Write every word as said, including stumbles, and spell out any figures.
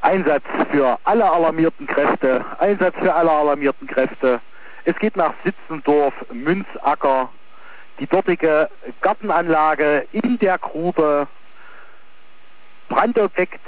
Einsatz für alle alarmierten Kräfte, Einsatz für alle alarmierten Kräfte. Es geht nach Sitzendorf, Münzacker, die dortige Gartenanlage in der Grube, Brandobjekt